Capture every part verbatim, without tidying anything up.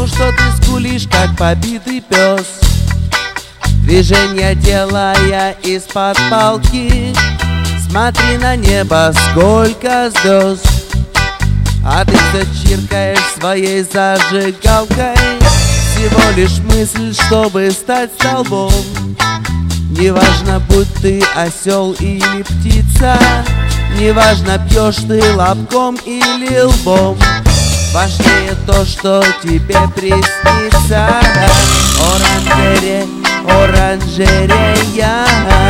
Ну что ты скулишь, как побитый пес? Движение делая из-под палки. Смотри на небо, сколько звезд. А ты все чиркаешь своей зажигалкой. Всего лишь мысль, чтобы стать столбом. Неважно, будь ты осел или птица, неважно, пьешь ты лобком или лбом. Важнее то, что тебе приснится. Оранжерея, оранжерея.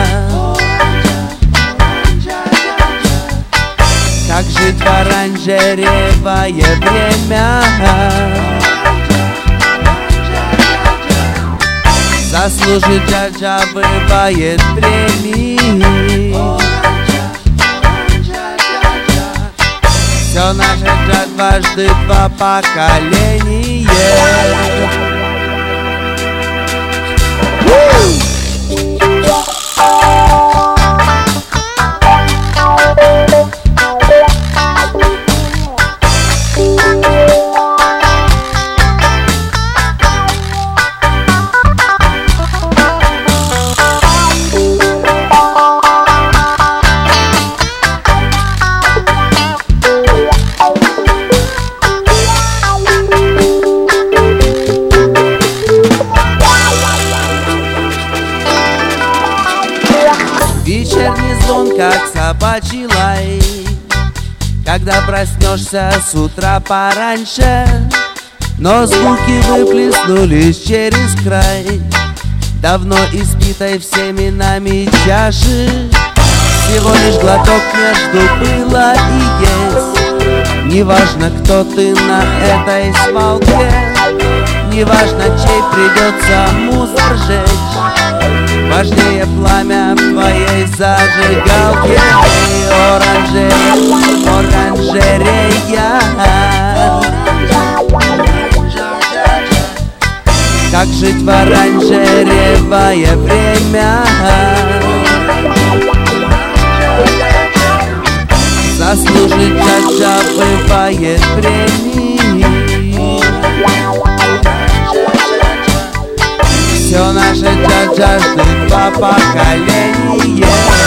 Как жить в оранжеревое время? Заслужить Джаджа бывает премии. Все наше Джа дважды два поколения. Вечерний звон, как собачий лай. Когда проснешься с утра пораньше, но звуки выплеснулись через край давно испитой всеми нами чаши. Всего лишь глоток между было и есть. Неважно, кто ты на этой свалке, неважно, чей придется мусор жечь. Важнее пламя в твоей зажигалке. Оранжерея, оранжерея. Как жить в оранжеревое время? Заслужить Джаджа бывает премии. Все наше Джаджа ждет два поколения.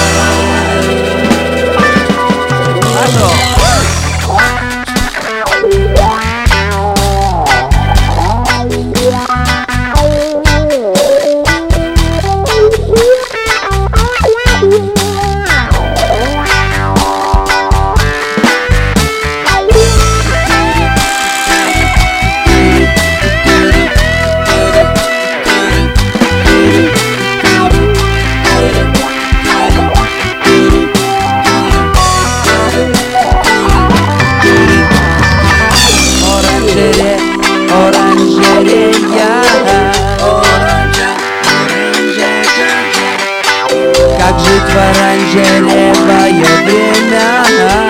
Как жить в оранжеревое время?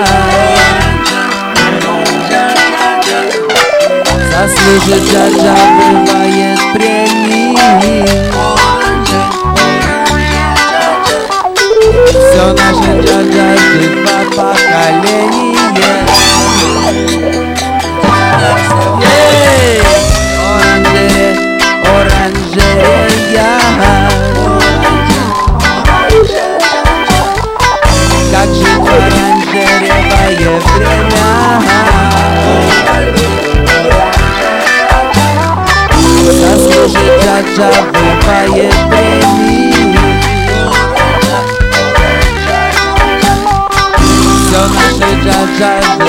Заслужить Джаджа бывает премии. Все наше Джаджа ждет два поколения. Оранжерея, оранжерея. Как жить в оранжеревое время? Заслужить Джаджа бывает премии. Все наше Джаджа